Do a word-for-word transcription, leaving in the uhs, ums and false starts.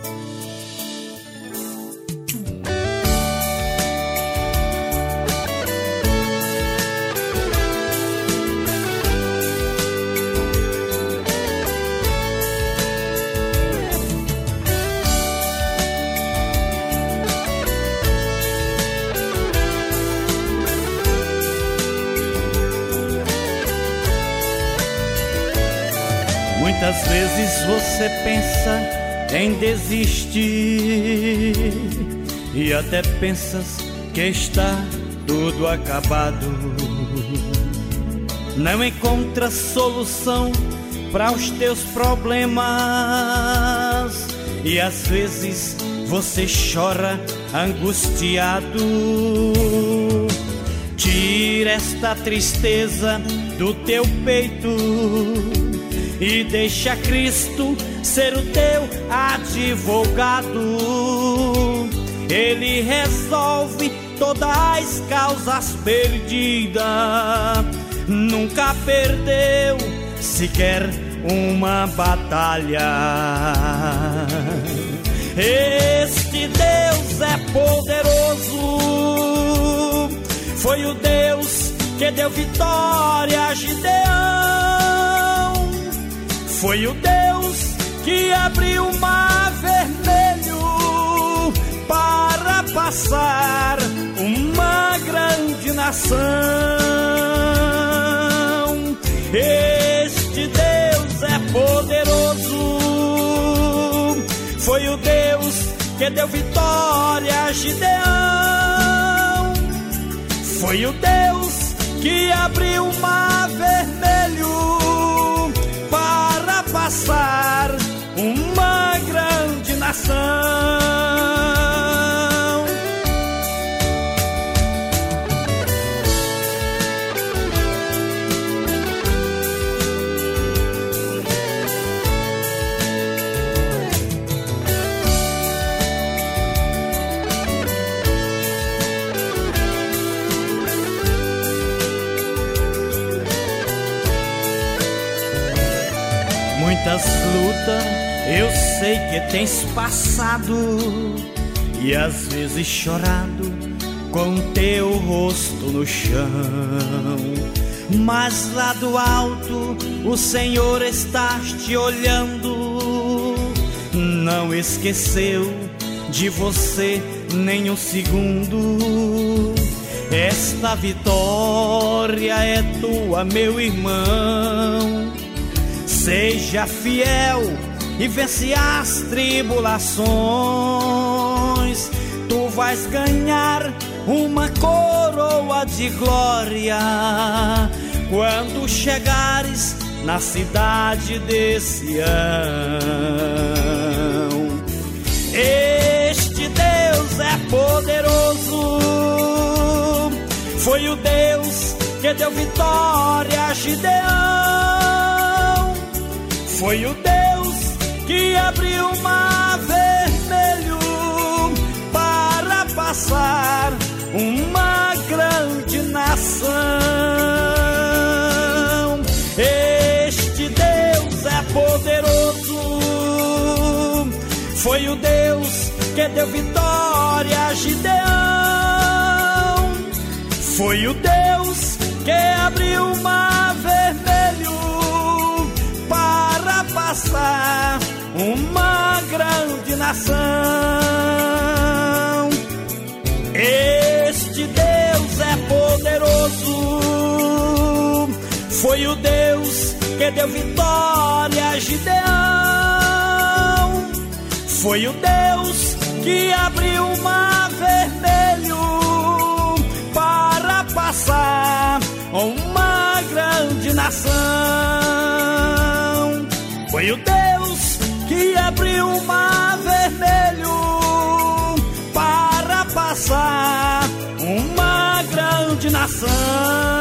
Muitas vezes você pensa em desistir e até pensas que está tudo acabado. Não encontra solução para os teus problemas e às vezes você chora angustiado. Tira esta tristeza do teu peito e deixa Cristo ser o teu advogado. Ele resolve todas as causas perdidas. Nunca perdeu sequer uma batalha. Este Deus é poderoso. Foi o Deus que deu vitória a Gideão. Foi o Deus que abriu o mar vermelho para passar uma grande nação. Este Deus é poderoso. Foi o Deus que deu vitória a Gideão. Foi o Deus que abriu o mar vermelho para passar uma grande nação. Muitas lutas eu sei que tens passado e às vezes chorado com teu rosto no chão, mas lá do alto o Senhor está te olhando. Não esqueceu de você nem um segundo. Esta vitória é tua, meu irmão. Seja fiel e vence as tribulações. Tu vais ganhar uma coroa de glória quando chegares na cidade de Sião. Este Deus é poderoso. Foi o Deus que deu vitória a Gideão. Foi o Deus que abriu o mar vermelho para passar uma grande nação. Este Deus é poderoso. Foi o Deus que deu vitória a Gideão. Foi o Deus que abriu o mar vermelho para passar uma grande nação. Este Deus é poderoso. Foi o Deus que deu vitória a Gideão. Foi o Deus que abriu o mar vermelho para passar uma grande nação. Foi o Deus que abriu o mar vermelho para passar uma grande nação.